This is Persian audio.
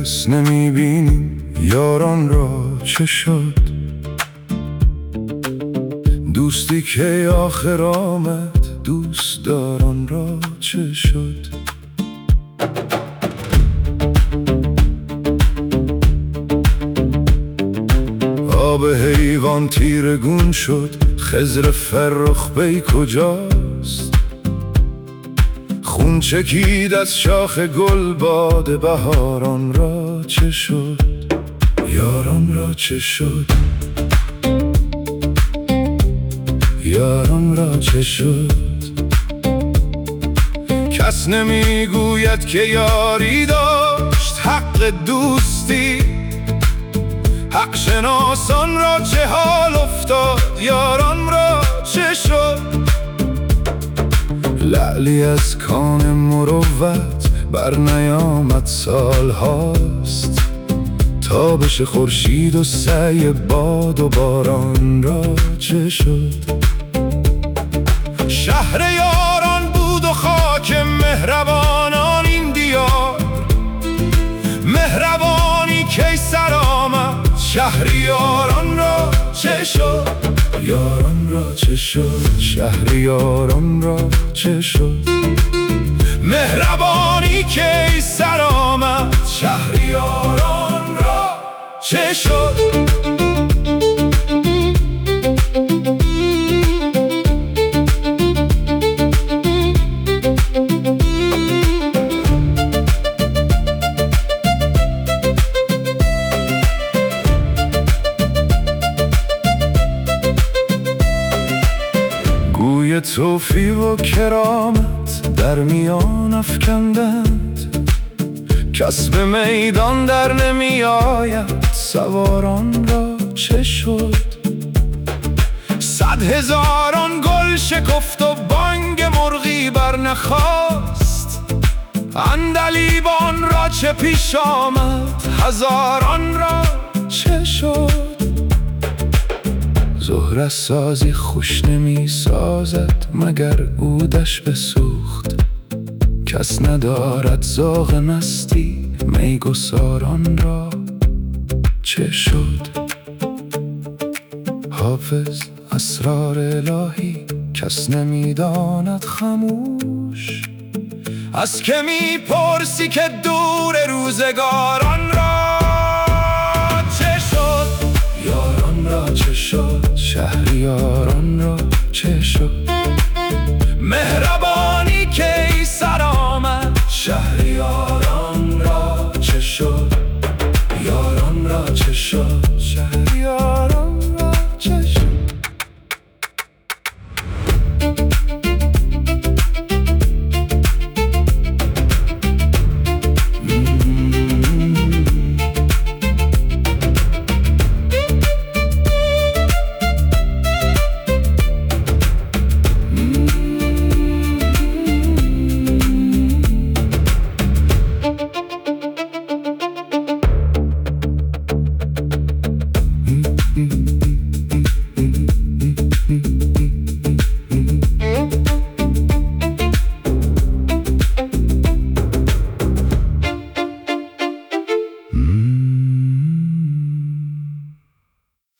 کس نمیبینیم یاران را چه شد؟ دوستی که آخر آمد دوست داران را چه شد؟ آب حیوان تیرگون شد، خضر فرخ بی کجاست؟ خون چکید از شاخ گل باد بهاران را چه شد؟ یاران را چه شد؟ یاران را چه شد؟ کس نمیگوید که یاری داشت حق دوستی، حق شناسان را چه حال افتاد، یاران را چه شد؟ لعلی از کان مروت بر نیامد سال هاست، تابش خورشید و سعی باد و باران را چه شد؟ شهر یاران بود و خاک مهربانان این دیار، مهربانی کی سر آمد، شهر یاران را چه شد؟ یاران را چه شد؟ شهر یاران را چه شد؟ مهربانی کی سر آمد، شهر یاران را چه شد؟ گوی توفیق و کرامت در میان افکندند، کس به میدان در نمی آید، سواران را چه شد؟ 100,000 گل شکفت و بانگ مرغی بر نخاست، عندلیبان را چه پیش آمد، هزاران را چه شد؟ زهره سازی خوش نمی سازد مگر عودش بسوخت، کس ندارد زاغ مستی، میگساران را چه شد؟ حافظ اسرار الهی کس نمیداند خموش، از که میپرسی که دور روزگاران را چه شد؟ یاران را چه شد؟ شهر یاران را چه شد؟